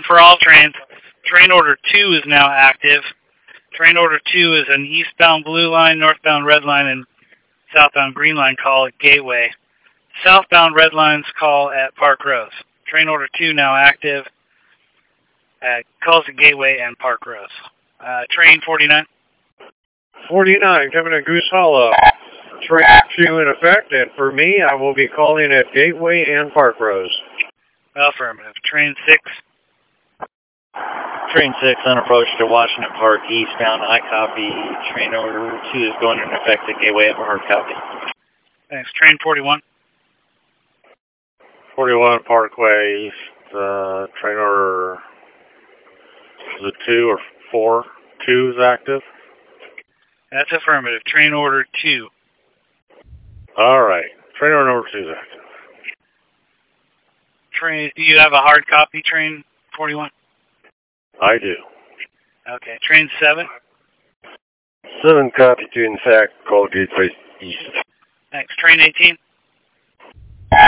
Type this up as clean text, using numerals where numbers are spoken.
for all trains. Train order 2 is now active. Train order 2 is an eastbound blue line, northbound red line, and southbound green line call at Gateway. Southbound red lines call at Park Rose. Train order 2 now active. Calls at Gateway and Park Rose. Train 49. 49, coming to Goose Hollow. Train 2 in effect, and for me, I will be calling at Gateway and Park Rose. Affirmative. Train 6. Train 6 on approach to Washington Park eastbound. I copy. Train order 2 is going into effect at Gateway at Hard copy. Thanks. Train 41. 41 Parkway East, train order, is it 2 or 4? 2 is active? That's affirmative. Train order 2. All right. Train order number 2 is active. Train, do you have a hard copy, train 41? I do. Okay. Train 7. 7 copy to in fact, call Gateway East. Thanks. Train 18.